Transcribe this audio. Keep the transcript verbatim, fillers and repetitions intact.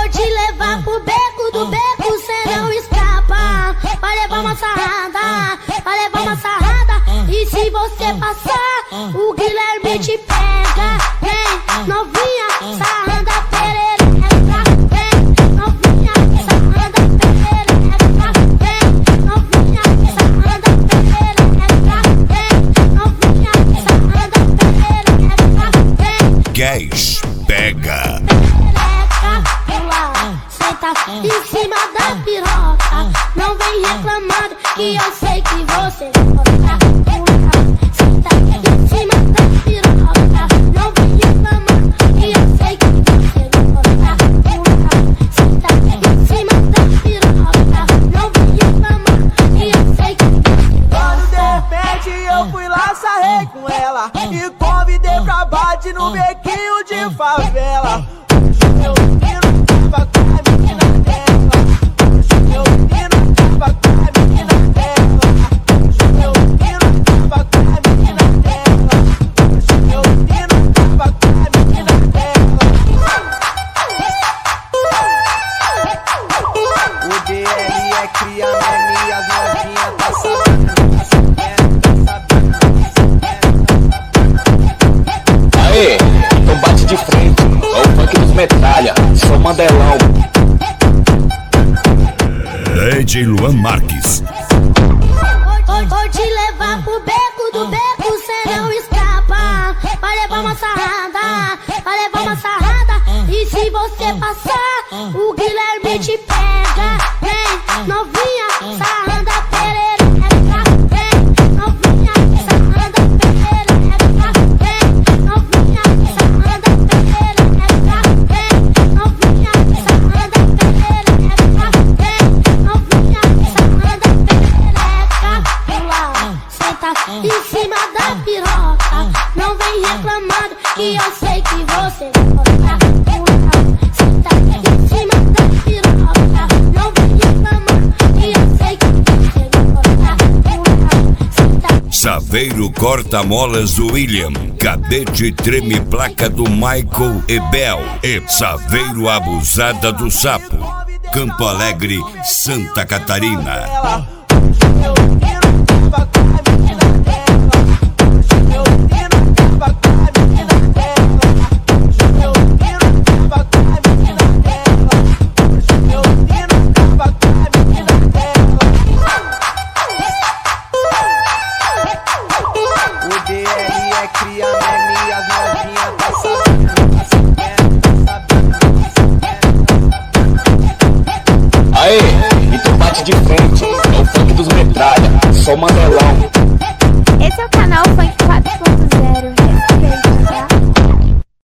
vou te levar pro beco do beco, cê não escapa. Vai levar uma sarrada, vai levar uma sarrada. E se você passar, o Guilherme te pega. Vem, novinha, sarranda perereca. Vem, novinha, sarranda perereca. Vem, novinha, sarranda perereca. Vem, novinha, sarranda perereca. Vem, Guys, pega. Senta em cima da piroca. Não vem reclamando que eu sei que você gosta. Senta em cima da piroca. Não vem reclamando que eu sei que você gosta. Senta em cima da piroca. Não vem reclamando que eu sei que você gosta. Quando de repente eu fui lá, sarrei com ela e convidei pra bate no bequinho de favela. Meu menino tava com a menina dela. Meu menino tava com a menina dela. Meu menino tava com a menina dela. Meu menino tava com a menina dela. O D L é cria, né? Minhas novinhas tá sabendo, tá sabendo, tá sabendo, tá sabendo. Aê, então bate de frente, é o funk dos metralha, sou Mandelão. D J Luan Marques. Vou, vou te levar pro beco do beco, cê não escapa. Vai levar uma sarrada, vai levar uma sarrada. E se você passar, o Guilherme te pega. Vem, novinha, sarranda perereca. Vem, novinha, sarranda perereca. Vem, novinha, sarranda perereca. Vem, novinha, sarranda perereca. Vem, novinha, sarranda perereca. Pula, senta em cima da piroca. Não vem reclamando que eu sei que você gosta. Pula, senta em cima da piroca. Não vem reclamando que eu sei que você gosta. Pula, senta. Saveiro corta-molas do William. Cadete treme placa do Michael e Bel. E Saveiro abusada do Sapo. Campo Alegre, Santa Catarina. Meu menino tava com a menina dela. Meu menino tava com a menina dela. Meu menino tava com a menina dela. Meu menino tava com a menina dela. O D L é cria, né? Minhas novinhas tá sabendo, tá sabendo, tá sabendo. Aê, então bate de frente, é o funk dos metralha, sou Mandelão.